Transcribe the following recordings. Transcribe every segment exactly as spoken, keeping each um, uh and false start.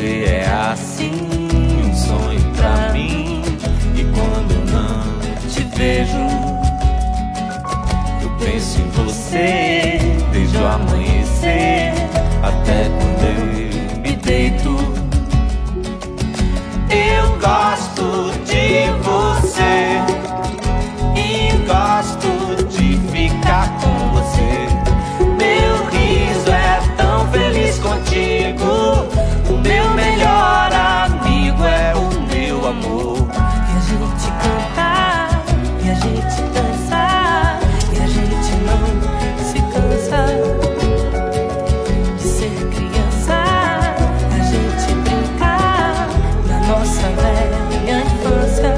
Você é assim, um sonho pra mim. E quando eu não te vejo, eu penso em você desde o amanhecer até quando eu me deito. Eu gosto de você e gosto de ficar com você. Meu riso é tão feliz contigo. O meu melhor amigo é o meu amor. E a gente canta, e a gente dança, e a gente não se cansa de ser criança. A gente brinca na nossa velha infância.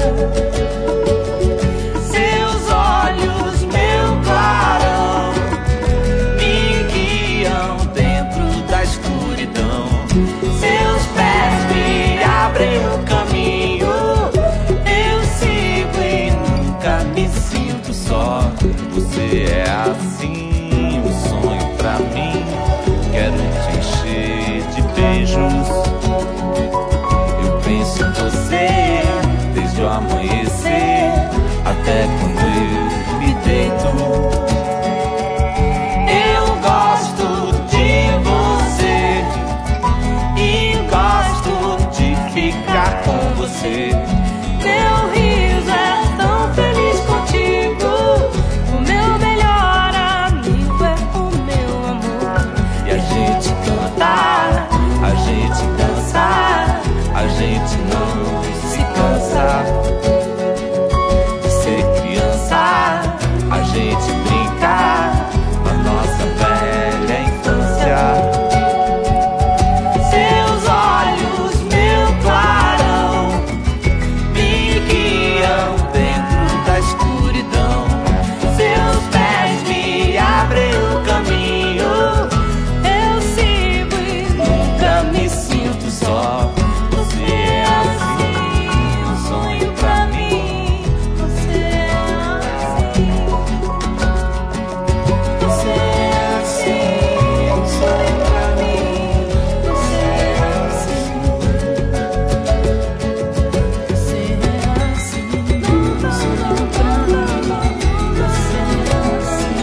Seus olhos, meu clarão, me guiam dentro da escuridão. Seus pés me abrem o caminho. Eu sigo e nunca me sinto só. Você é assim, um sonho pra mim. Quero te encher de beijos. Eu penso em você desde o amanhecer até quando eu me deito. Eu gosto de você e gosto de ficar com você. Meu riso é tão feliz contigo. O meu melhor amigo é o meu amor. E a gente canta, a gente dança, a gente não se cansa de ser criança. A gente brinca na nossa velha infância. Seus olhos, meu clarão, me guiam dentro da escuridão. Seus pés me abrem o caminho. Eu sigo e nunca me sinto só. Você é assim, um sonho pra mim. Você é assim, você é assim, um sonho pra mim. Você é assim, você é assim, um sonho pra mim. Você é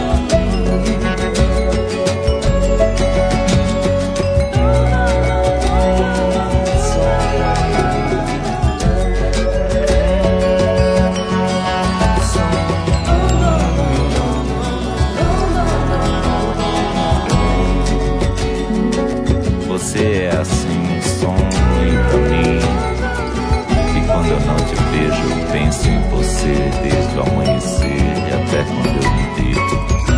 Você é assim, um sonho pra mim. E quando eu não te vejo, eu penso em você desde o amanhecer e até quando eu me deito.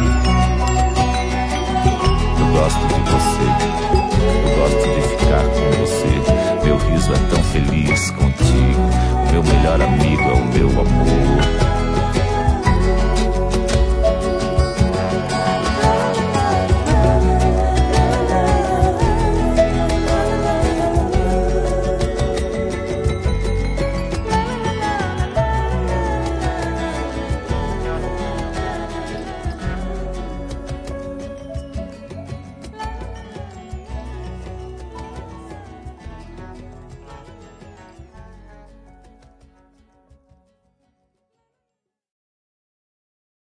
Eu gosto de você, eu gosto de ficar com você. Meu riso é tão feliz contigo. O meu melhor amigo é o meu amor.